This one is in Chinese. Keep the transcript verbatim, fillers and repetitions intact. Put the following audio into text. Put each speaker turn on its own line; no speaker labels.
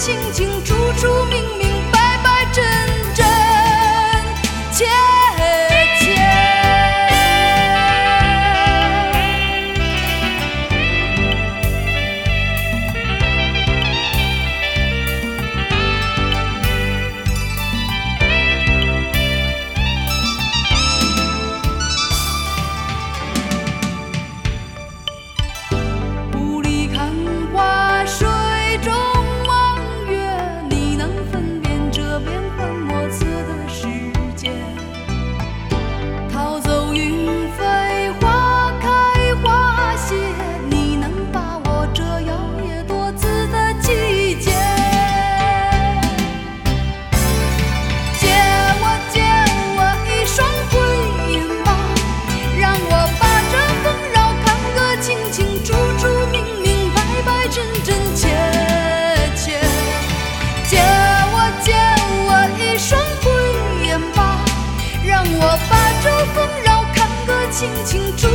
清清楚楚、明明白白、真真切切。雾里看花，水中望月，你能分辨这变幻莫测的世界？逃走云飞，花开花谢，你能把握这摇曳多姿的季节？借我借我一双慧眼吧，让我把这纷扰看个清清楚楚、明明白白、真真切切。借我借我一双慧眼吧，让我把这纷扰看个清清楚